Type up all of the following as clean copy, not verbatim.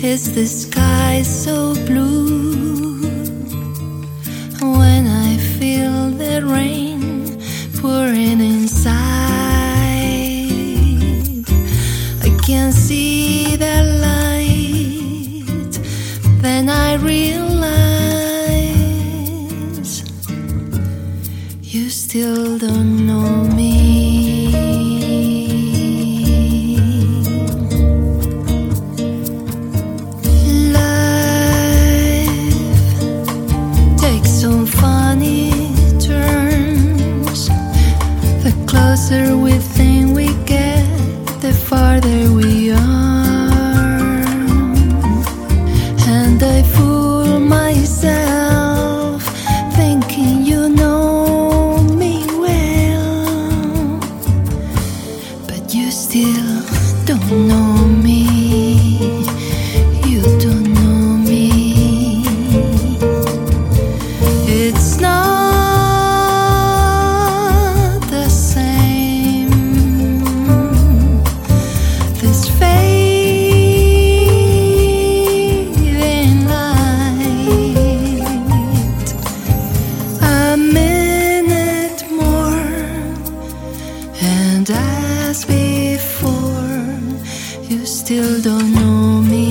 Is the sky so blue? When I feel the rain pouring inside, I can see the light. Then I realize you still don't know me. The closer we think we get, the farther we are. And I fool myself thinking you know me well, but you still don't know me. You don't know me. It's not as before, you still don't know me.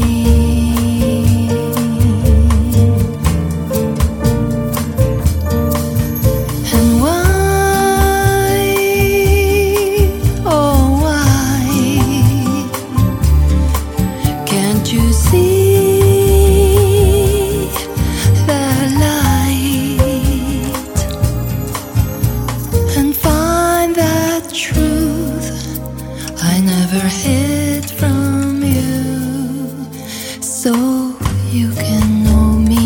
And why, oh why, can't you see the light and find that truth I never hid from you, so you can know me.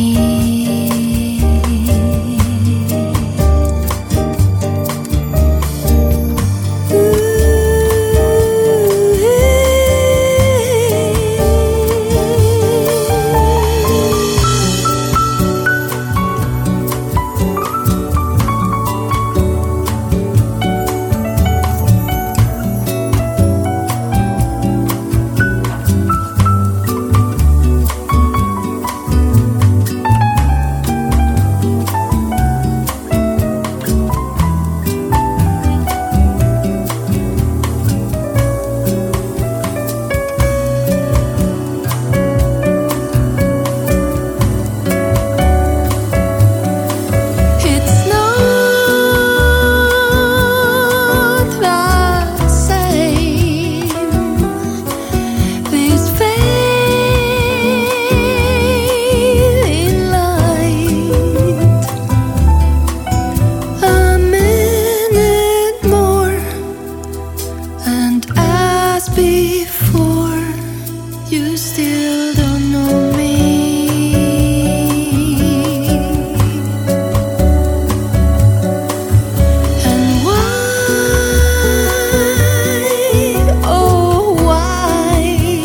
Before, you still don't know me. And why, oh why,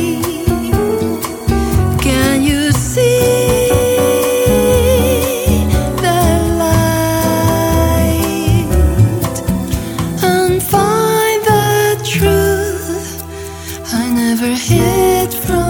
can you see the light and find the truth I never hid from?